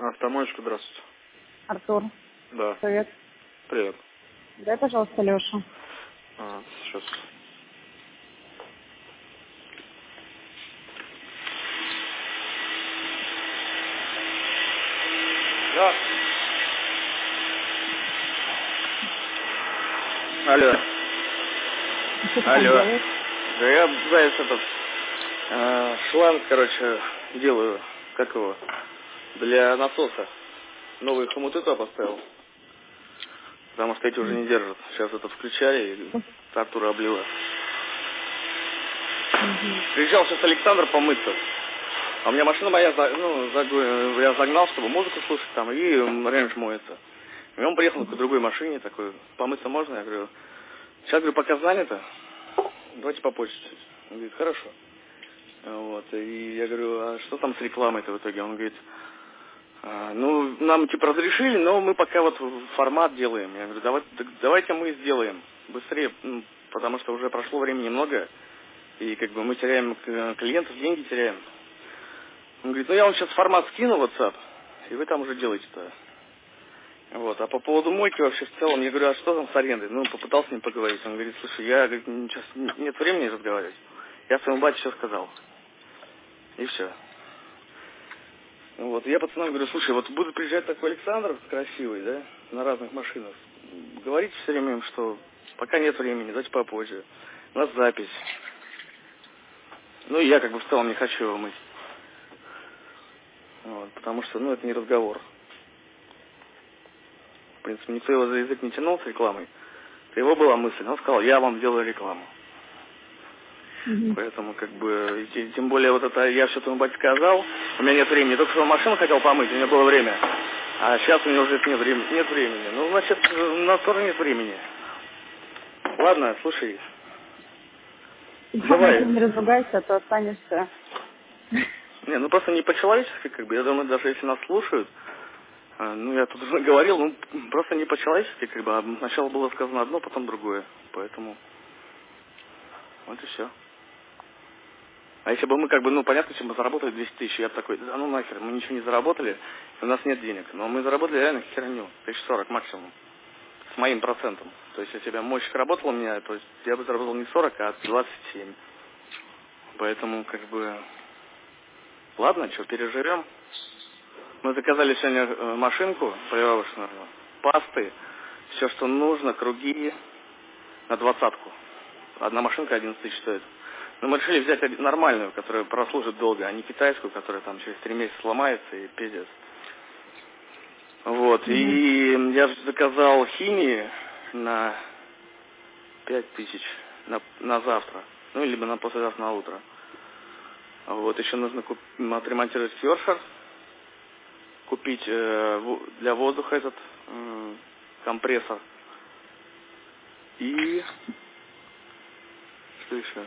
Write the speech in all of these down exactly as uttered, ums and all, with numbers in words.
Автомойка, здравствуйте. Артур, Да. привет. Привет. Дай, пожалуйста, Лешу. А, сейчас. Да. Алло. Что ты там Алло. делаешь? Да я, знаешь, этот э, шланг, короче, делаю, как его, для насоса. Новые хомуты туда поставил. Потому что эти уже не держат. Сейчас это включали и Артура облила. Угу. Приезжал сейчас Александр помыться. А у меня машина моя, за- ну, заг- я загнал, чтобы музыку слушать там, и рейндж моется. И он приехал к другой машине, такой, помыться можно? Я говорю, сейчас, говорю, пока занято, давайте попозже. Он говорит, хорошо. Вот, и я говорю, а что там с рекламой-то в итоге? Он говорит, «А, ну, нам типа разрешили, но мы пока вот формат делаем. Я говорю, давайте, давайте мы сделаем быстрее, ну, потому что уже прошло времени много, и как бы мы теряем клиентов, деньги теряем. Он говорит, ну я вам сейчас формат скину в WhatsApp, и вы там уже делаете-то. Вот. А по поводу мойки вообще в целом, я говорю, а что там с арендой? Ну, попытался с ним поговорить. Он говорит, слушай, я, говорит, сейчас нет времени разговаривать. Я своему бате все сказал. И все. Вот. Я пацанам говорю, слушай, вот будет приезжать такой Александр красивый, да, на разных машинах. Говорите все время им, что пока нет времени, давайте попозже. У нас запись. Ну и я как бы в целом не хочу его мыть. Вот, потому что, ну, это не разговор. В принципе, никто его за язык не тянул с рекламой. Это его была мысль. Он сказал, я вам делаю рекламу. Угу. Поэтому, как бы, и тем более, вот это я все твоему бате сказал, у меня нет времени. Только что машину хотел помыть, у меня было время. А сейчас у меня уже нет времени. Нет времени. Ну, значит, у нас тоже нет времени. Ладно, слушай. Главное, ты Давай. не разругайся, а то останешься. Не, ну просто не по-человечески, как бы. Я думаю, даже если нас слушают, а, ну, я тут уже говорил, ну, просто не по-человечески, как бы. А сначала было сказано одно, потом другое. Поэтому вот и все. А если бы мы, как бы, ну, понятно, если бы мы заработали двести тысяч, я бы такой, да ну нахер, мы ничего не заработали, у нас нет денег. Но мы заработали реально херню, тысяч сорок максимум, с моим процентом. То есть, если бы мощник работал у меня, то есть, я бы заработал не сорок, а двадцать семь. Поэтому, как бы, ладно, что, переживем. Мы заказали сегодня э, машинку полировочную, пасты, все, что нужно, круги на двадцатку. Одна машинка одиннадцать тысяч стоит. Но мы решили взять один- нормальную, которая прослужит долго, а не китайскую, которая там через три месяца сломается и пиздец. Вот, Угу. и я заказал химии на пять тысяч на, на завтра, ну, либо на послезавтра на утро. Вот, еще нужно куп- отремонтировать фьоршер, купить э, во- для воздуха этот э, компрессор. И что еще?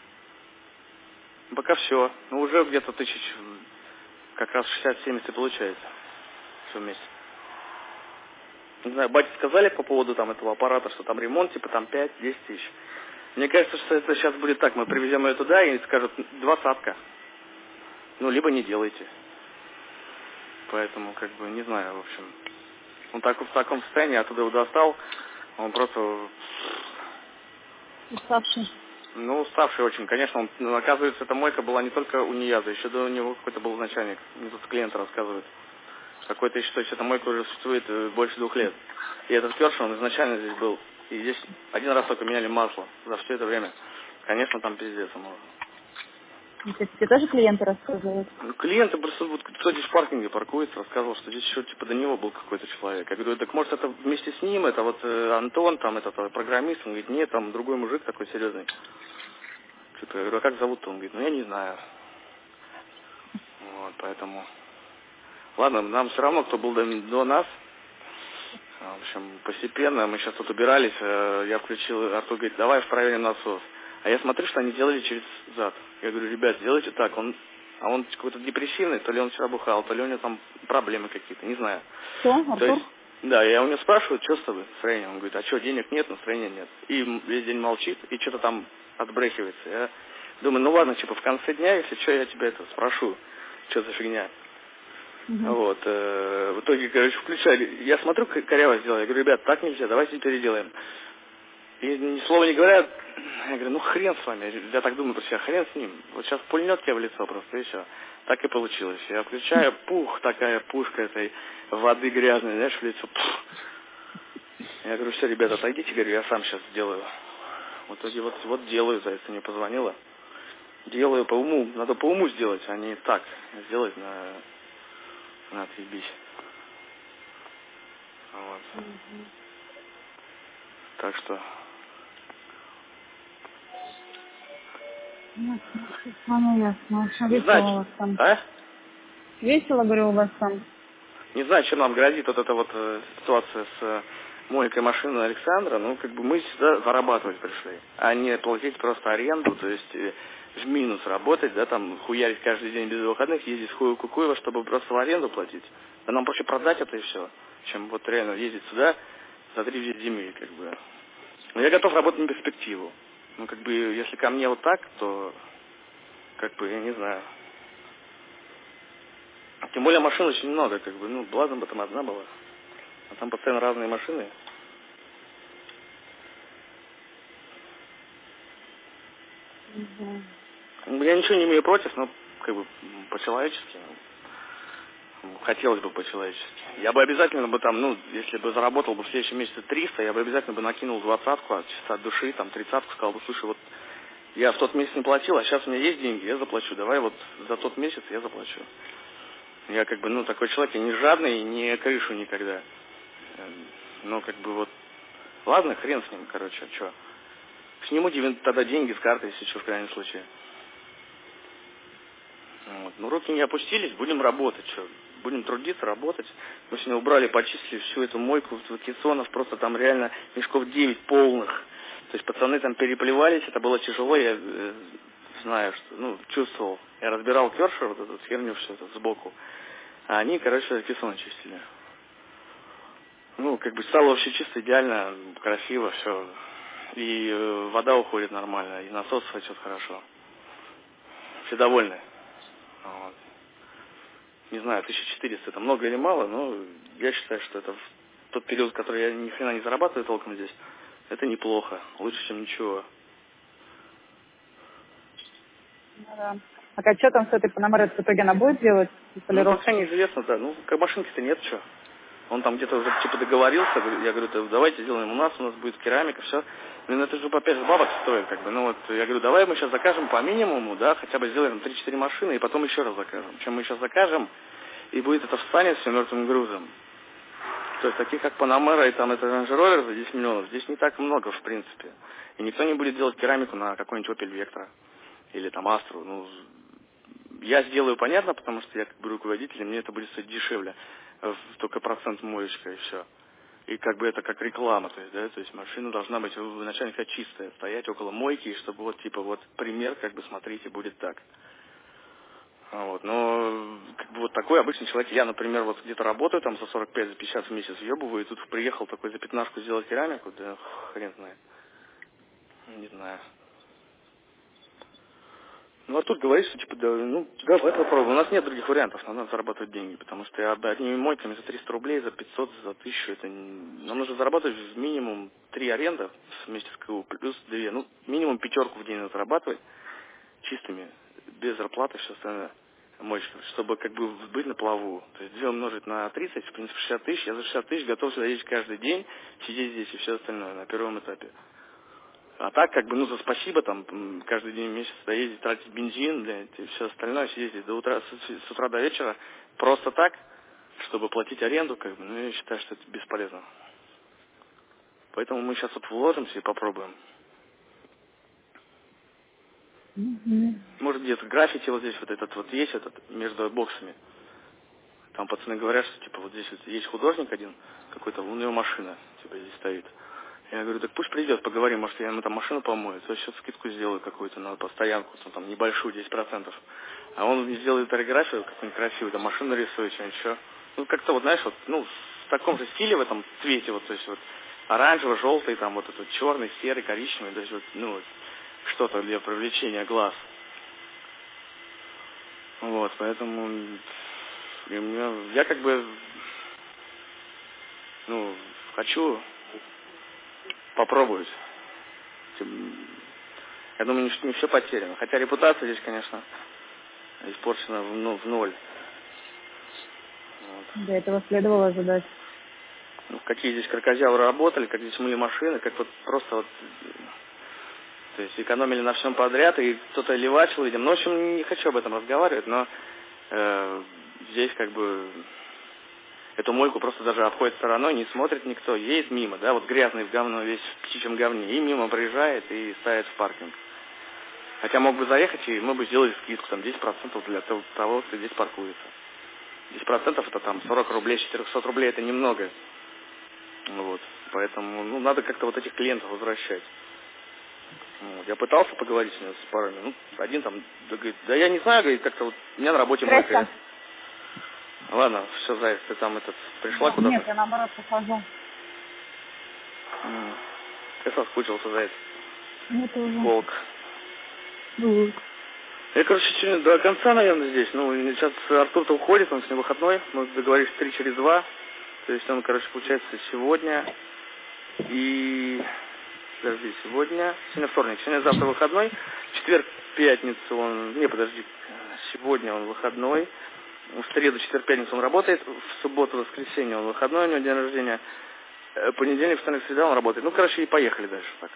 Пока все. Ну, уже где-то тысяч, как раз шестьдесят-семьдесят получается. Все вместе. Не знаю, батя сказали по поводу там этого аппарата, что там ремонт, типа там пять-десять тысяч. Мне кажется, что это сейчас будет так. Мы привезем ее туда и скажут двадцатка. Ну, либо не делайте. Поэтому, как бы, не знаю, в общем. Он так в таком состоянии, я оттуда его достал. Он просто, Уставший. ну, уставший очень. Конечно, он, ну, оказывается, эта мойка была не только у Нияза, еще до него какой-то был начальник. Мне тут клиент рассказывает. Какой-то еще, то есть эта мойка уже существует э, больше двух лет. И этот Керш, он изначально здесь был. И здесь один раз только меняли масло за все это время. Конечно, там пиздец. ему. Это тебе тоже клиенты рассказывают? Ну, клиенты просто, вот, кто здесь в паркинге паркуется, рассказывал, что здесь еще типа до него был какой-то человек. Я говорю, так может это вместе с ним, это вот э, Антон, там этот э, программист, он говорит, нет, там другой мужик такой серьезный. Типа, я говорю, а как зовут-то? Он говорит, ну я не знаю. Вот, поэтому... Ладно, нам все равно, кто был до, до нас. В общем, постепенно, мы сейчас тут убирались, э, я включил, Артур говорит, давай проверим насос. А я смотрю, что они делали через зад. Я говорю, ребят, сделайте так. Он, а он какой-то депрессивный, то ли он вчера бухал, то ли у него там проблемы какие-то, не знаю. Что, То Артур? есть, да, я у него спрашиваю, что с тобой настроение? Он говорит, а что, денег нет, настроения нет. И весь день молчит, и что-то там отбрехивается. Я думаю, ну ладно, типа в конце дня, если что, я тебя это спрошу, что за фигня. Угу. Вот, э, в итоге, короче, включали. Я смотрю, как коряво сделали. Я говорю, ребят, так нельзя, давайте переделаем. И ни слова не говорят. Я говорю, ну хрен с вами. Я так думаю про себя, хрен с ним. Вот сейчас пульнет тебе в лицо просто, и все. Так и получилось. Я включаю, пух, такая пушка этой воды грязной, знаешь, в лицо. Пух. Я говорю, все, ребята, отойдите, говорю, я сам сейчас сделаю. В итоге вот, вот делаю, зайца не позвонила. Делаю по уму, надо по уму сделать, а не так сделать на, на отъебись. Вот. Угу. Так что... Ясно, ну, ясно. В общем, Не весело знаю, у ч- вас там. а? Весело, говорю, у вас там. Не знаю, чем нам грозит вот эта вот э, ситуация с э, мойкой машины Александра. Ну, как бы мы сюда зарабатывать пришли, а не платить просто аренду, то есть э, в минус работать, да, там хуярить каждый день без выходных, ездить с хуя кукуева, чтобы просто в аренду платить. Да нам проще продать это и все, чем вот реально ездить сюда за три земли, как бы. Но я готов работать на перспективу. Ну, как бы, если ко мне вот так, то, как бы, я не знаю. Тем более машин очень много, как бы, ну, Блазом бы там одна была. А там постоянно разные машины. Угу. Ну, я ничего не имею против, но, как бы, м, по-человечески. ну, Хотелось бы по-человечески. Я бы обязательно бы там, ну, если бы заработал бы в следующем месяце триста, я бы обязательно бы накинул двадцатку от чисто от души, там, тридцатку, сказал бы, слушай, вот я в тот месяц не платил, а сейчас у меня есть деньги, я заплачу. Давай вот за тот месяц я заплачу. Я как бы, ну, такой человек, я не жадный, не крышу никогда. Эм, Ну, как бы вот, ладно, хрен с ним, короче, а что. Сниму тебе тогда деньги с карты, если что, в крайнем случае. Вот. Ну, руки не опустились, будем работать, что. Будем трудиться, работать. Мы сегодня убрали, почистили всю эту мойку вакиционов, просто там реально мешков девять полных. То есть пацаны там переплевались, это было тяжело, я э, знаю, что, ну, чувствовал. Я разбирал кершер, вот эту херню, все это сбоку. А они, короче, вакиционы чистили. Ну, как бы стало вообще чисто, идеально, красиво, все. И э, вода уходит нормально, и насос сочет хорошо. Все довольны. Вот. Не знаю, тысяча четыреста это много или мало, но я считаю, что это в тот период, который я ни хрена не зарабатываю толком здесь, это неплохо, лучше, чем ничего. Ну, да. Так, а что там с этой Панамерой в итоге она будет делать? Ну, пока Полировку? неизвестно, да. Ну, как машинки-то нет, что. Он там где-то уже типа договорился, говорю- я говорю, «Да давайте сделаем у нас, у нас будет керамика, все. Ну, это же опять же бабок стоит, как бы. Ну вот, я говорю, давай мы сейчас закажем по минимуму, да, хотя бы сделаем три-четыре машины, и потом еще раз закажем. Чем мы сейчас закажем, и будет это встанет все мертвым грузом. То есть таких как Панамера и там это Range Rover за десять миллионов, здесь не так много, в принципе. И никто не будет делать керамику на какой-нибудь Opel Vectra или там Astra. Ну, я сделаю, понятно, потому что я как бы руководитель, и мне это будет стоить дешевле. э, Только процент моечка и все. И как бы это как реклама, то есть, да, то есть машина должна быть вначале как чистая, стоять около мойки, и чтобы вот типа вот пример, как бы смотрите, будет так. А Вот, но как бы вот такой обычный человек, я, например, вот где-то работаю там за сорок пять, за пятьдесят в месяц въебываю, и тут приехал такой за пятнашку сделать керамику, да хрен знает, не знаю. Ну а тут говоришь, что типа, да, ну, давай попробуем. У нас нет других вариантов, нам надо зарабатывать деньги, потому что я одними мойками за триста рублей, за пятьсот, за тысячу, это не... Нам нужно зарабатывать минимум три аренда вместе с КУ, плюс две, ну, минимум пятерку в день надо зарабатывать, чистыми, без зарплаты, все остальное, мойщиков, чтобы как бы быть на плаву. То есть две умножить на тридцать, в принципе, шестьдесят тысяч, я за шестьдесят тысяч готов сюда ездить каждый день, сидеть здесь и все остальное на первом этапе. А так, как бы, ну, за спасибо, там, м, каждый день месяц доездить, тратить бензин, блядь, и все остальное, сидеть здесь до утра, с, с утра до вечера, просто так, чтобы платить аренду, как бы, ну, я считаю, что это бесполезно. Поэтому мы сейчас вот вложимся и попробуем. Угу. Может, где-то граффити вот здесь вот этот вот есть, этот, между боксами. Там пацаны говорят, что, типа, вот здесь вот есть художник один, какой-то, у него машина, типа, здесь стоит. Я говорю, так пусть придет, поговорим, может, я ему там машину помою, то сейчас скидку сделаю какую-то на постоянку, ну, там, небольшую, десять процентов. А он мне сделает ориграфию какую-нибудь красивую, там, машину рисует, что-нибудь еще. Ну, как-то вот, знаешь, вот, ну, в таком же стиле, в этом цвете, вот, то есть, вот, оранжевый, желтый, там, вот этот черный, серый, коричневый, то есть, вот, ну, вот, что-то для привлечения глаз. Вот, поэтому И мне, я как бы, ну, хочу попробовать. Я думаю, не, не все потеряно. Хотя репутация здесь, конечно, испорчена в, ну, в ноль. Вот. До этого следовало ожидать. Ну, какие здесь крокозябры работали, как здесь мыли машины, как вот просто вот, то есть экономили на всем подряд, и кто-то левачил, видимо. Ну, в общем, не хочу об этом разговаривать, но э, здесь как бы эту мойку просто даже обходит стороной, не смотрит никто, едет мимо, да, вот грязный в говно, весь в птичьем говне, и мимо проезжает и ставит в паркинг. Хотя мог бы заехать, и мы бы сделали скидку, там, десять процентов для того, кто здесь паркуется. десять процентов это там сорок рублей, четыреста рублей, это немного. Вот. Поэтому, ну, надо как-то вот этих клиентов возвращать. Вот. Я пытался поговорить с ним с парами. Ну, один там, да, говорит, да я не знаю, говорит, как-то вот у меня на работе мойка. Ладно, все, Заяц, ты там этот, пришла куда-то? Нет, я наоборот похожу. М. Я соскучился, Заяц. Мне тоже. Волк. Ну. Я, короче, сегодня до конца, наверное, здесь. Ну, сейчас Артур-то уходит, он сегодня выходной. Мы договорились три через два. То есть он, короче, получается сегодня и... Подожди, сегодня... Сегодня вторник, сегодня завтра выходной. Четверг, пятницу он... Не, подожди. Сегодня он выходной. В среду, четверг, пятницу он работает. В субботу, воскресенье он выходной, у него день рождения. Понедельник, вторник, среда он работает. Ну, короче, и поехали дальше так.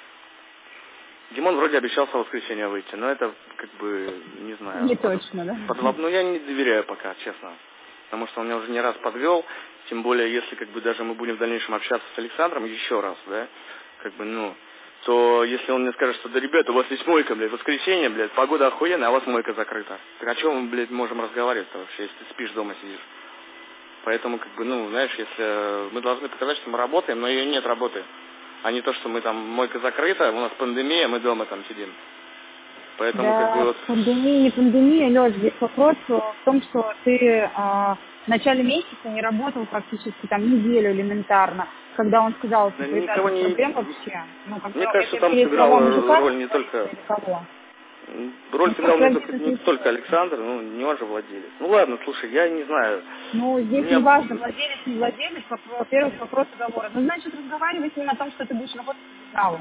Димон вроде обещался в воскресенье выйти, но это как бы, не знаю. Не точно, да? Под... Ну, я не доверяю пока, честно. Потому что он меня уже не раз подвел. Тем более, если как бы даже мы будем в дальнейшем общаться с Александром еще раз, да, как бы, ну, то если он мне скажет, что да, ребята, у вас есть мойка, блядь, воскресенье, блядь, погода охуенная, а у вас мойка закрыта. Так о чем мы, блядь, можем разговаривать-то вообще, если ты спишь дома сидишь? Поэтому, как бы, ну, знаешь, если мы должны показать, что мы работаем, но ее нет работы. А не то, что мы там, мойка закрыта, у нас пандемия, мы дома там сидим. Поэтому, да, как бы, вот... пандемия, не пандемия, Лёш, здесь вопрос в том, что ты а, в начале месяца не работал практически там неделю элементарно, когда он сказал, что Да, ребята, никого не... проблем вообще. Ну, как Мне бы, кажется, это там есть сыграл слова мужика, роль не только... или кого? Роль Ну, сыграл что не только, не бизнес только Александр, ну, не он же владелец. Ну, ладно, слушай, я не знаю. Ну, здесь Мне... не важно, владелец, не владелец, во-первых, вопрос договора. Ну, значит, разговаривать не о том, что ты будешь работать без зала.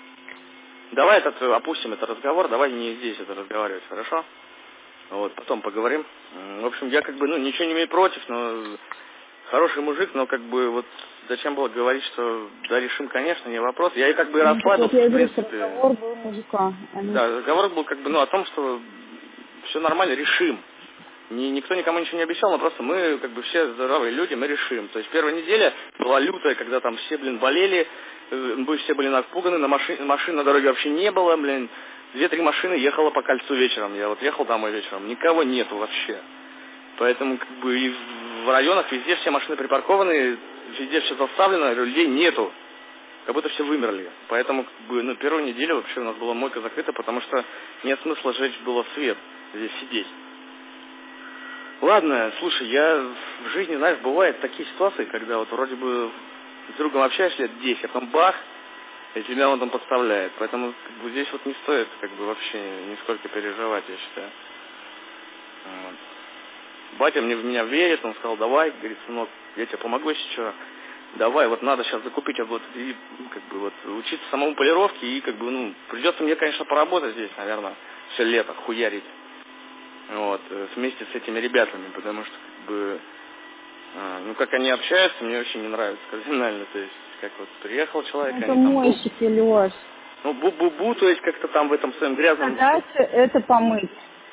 Давай этот, опустим этот разговор, давай не здесь это разговаривать, хорошо? Вот, потом поговорим. В общем, я как бы, ну, ничего не имею против, но хороший мужик, но как бы вот зачем было говорить, что да, решим, конечно, не вопрос. Я и как бы и Ну, так вот расслабился, я и в говорю, что принципе. разговор был мужика. а не- Да, разговор был как бы, ну, о том, что все нормально, решим. Ни, никто никому ничего не обещал, но просто мы, как бы, все здоровые люди, мы решим. То есть первая неделя была лютая, когда там все, блин, болели, э, мы все были напуганы, на машин, машин на дороге вообще не было, блин. Две-три машины ехало по кольцу вечером. Я вот ехал домой вечером, никого нету вообще. Поэтому, как бы, и в районах везде все машины припаркованы, везде все заставлено, людей нету. Как будто все вымерли. Поэтому, как бы, ну, первую неделю вообще у нас была мойка закрыта, потому что нет смысла жечь было свет, здесь сидеть. Ладно, слушай, я в жизни, знаешь, бывают такие ситуации, когда вот вроде бы с другом общаешься лет десять, а потом бах, и тебя он там подставляет. Поэтому как бы, здесь вот не стоит как бы вообще нисколько переживать, я считаю. Вот. Батя мне в меня верит, он сказал, давай, говорит, сынок, я тебе помогу, если что. Давай, вот надо сейчас закупить, вот, и, как бы, вот, учиться самому полировке, и, как бы, ну, придется мне, конечно, поработать здесь, наверное, все лето, хуярить. Вот, вместе с этими ребятами, потому что, как бы, а, ну, как они общаются, мне очень не нравится кардинально, то есть, как вот приехал человек, Это они там... мойщики, Лёш. Ну, бу-бу-бу, то есть, как-то там в этом своем грязном... Задача это помыть.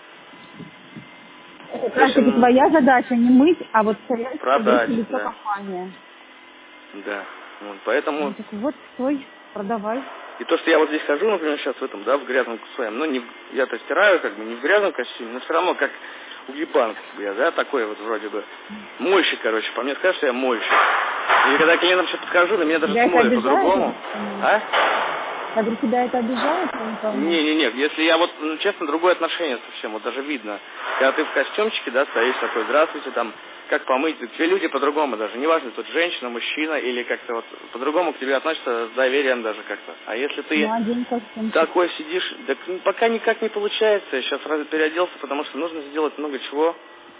Это как раз таки Слушай, твоя задача не мыть, а вот стоять, продать, быть лицо да, компании. да, вот, поэтому... Ну, так вот, стой, продавай. И то, что я вот здесь хожу, например, сейчас в этом, да, в грязном своем, ну, не в, я-то стираю, как бы, не в грязном костюме, но все равно, как уебан, как бы я, да, такой вот вроде бы. Мойщик, короче, по мне скажешь, что я мойщик. И когда клиентам что-то подхожу, на меня даже Тебя это смотрят обижает? по-другому. А? Я говорю, тебя это обижает? Я не пойму. Не-не-не, если я вот, ну, честно, другое отношение совсем, вот даже видно. Когда ты в костюмчике, да, стоишь такой, здравствуйте, там, как помыть, все люди по-другому даже, неважно, тут женщина, мужчина, или как-то вот по-другому к тебе относятся с доверием даже как-то. А если ты Ну, один костюмчик. такой сидишь, так пока никак не получается, я сейчас раз переоделся, потому что нужно сделать много чего.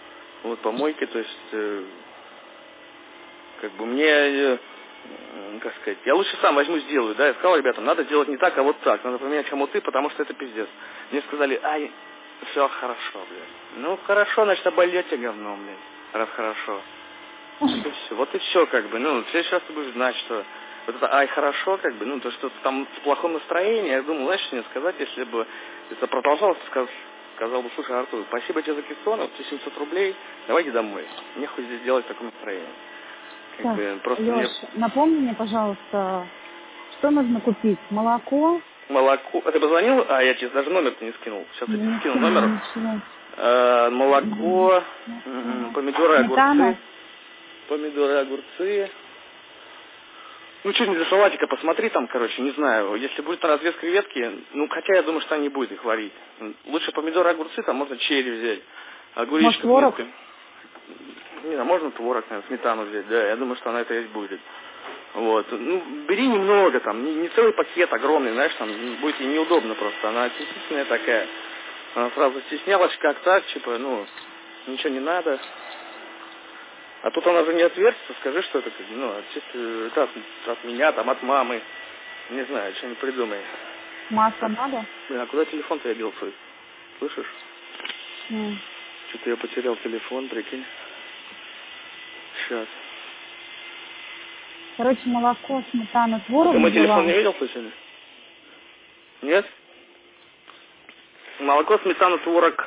вот, помойки, то есть, э, как бы мне, э, как сказать, я лучше сам возьму, сделаю, да, я сказал ребятам, надо делать не так, а вот так, надо поменять хомуты, потому что это пиздец. Мне сказали, ай, все хорошо, блядь. Ну, хорошо, значит, обольете говном, блядь, раз хорошо. Вот и все, вот и все, как бы, ну, в следующий раз ты будешь знать, что вот это, ай, хорошо, как бы, ну, то, что там с плохим настроением, я думал, знаешь, что мне сказать, если бы это продолжалось, сказал, сказал бы, слушай, Артур, спасибо тебе за кессоны, вот тебе семьсот рублей, давай иди домой, мне хоть здесь делать такое настроение. Как Так, бы, просто Леш, мне... напомни мне, пожалуйста, что нужно купить? Молоко? Молоко, а ты позвонил? А, я тебе даже номер-то не скинул, сейчас я тебе Не скину скинула номер. ничего. Э, молоко, м, помидоры, Сметана? огурцы, помидоры, огурцы. Ну, что-нибудь для салатика посмотри там, короче, не знаю. Если будет на развес креветки, ну, хотя я думаю, что они не будут их варить. Лучше помидоры, огурцы, там можно черри взять. Может, Огуречка, творог? нет, не знаю, можно творог, наверное, сметану взять, да, я думаю, что она это есть будет. Вот, ну, бери немного там, не, не целый пакет огромный, знаешь, там, будет ей неудобно просто, она стеснительная такая. Она сразу стеснялась, как так, типа, ну, ничего не надо. А тут она же не отвертится, скажи, что это, ну, от, это от, от меня, там, от мамы. Не знаю, что-нибудь придумай. Масло А, надо? блин, а куда телефон-то я дел свой? Слышишь? Mm. Что-то я потерял телефон, прикинь. Сейчас. Короче, молоко, сметана, А творог ты мой телефон взяла. не видел случайно? Нет? Молоко, сметана, творог.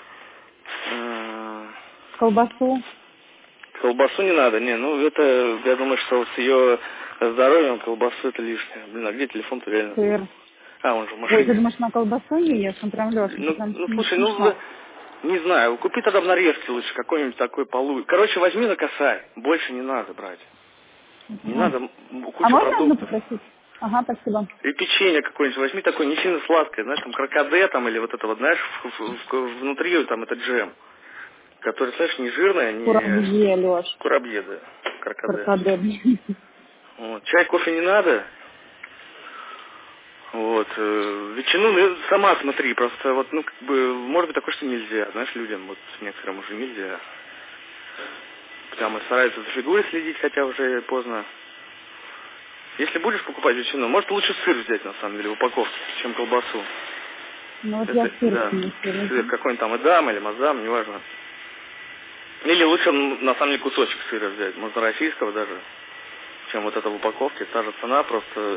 М, Колбасу. Колбасу не надо, не, ну это, я думаю, что вот с ее здоровьем колбасу это лишнее. Блин, а где телефон-то реально? Сыр. А, он же в Ой, ты машине. думаешь, на колбасу не ешь? Он прям Леша, это Ну, прям ну не слушай, ну, смешно. не знаю, купи тогда в нарезке лучше какой-нибудь такой полу. Короче, возьми на косарь, больше не надо брать. Не Ага. надо м, А кучу можно одну продуктов. попросить? Ага, спасибо. И печенье какое-нибудь возьми такое не сильно сладкое, знаешь, там крокоде там или вот это вот, знаешь, в- в- в- внутри там это джем, который, знаешь, не жирное, не Курабье, Леш. курабье, да, крокоде. Каркаде. Вот. Чай, кофе не надо. Вот. э, Ветчину ну, сама смотри, просто вот, ну, как бы, может быть такое, что нельзя, знаешь, людям, вот некоторым уже нельзя. Прямо стараются за фигурой следить, хотя уже поздно. Если будешь покупать ветчину, может лучше сыр взять, на самом деле, в упаковке, чем колбасу. Ну вот я Это, сыр да, не сыр какой-нибудь там эдам или мазам, неважно. Или лучше, м, на самом деле, кусочек сыра взять, можно российского даже, чем вот это в упаковке. Та же цена, просто... э,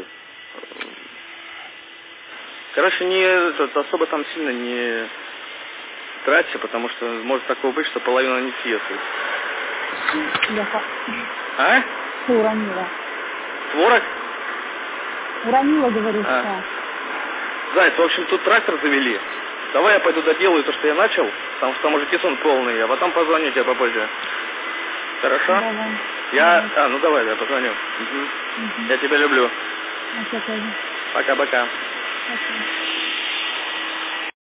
Короче, не, это, особо там сильно не тратьте, потому что может такого быть, что половина не съест. Леха. А? Что уронила? Творог? Уронила, говорю, А. что? Зайц, в общем, тут трактор завели. Давай я пойду доделаю то, что я начал, потому что там уже кессон полный, а потом позвоню тебе попозже. Хорошо? Давай. Я... Давай. А, ну давай, я позвоню. Угу. Угу. Я тебя люблю. А что тоже? Пока-пока. Спасибо.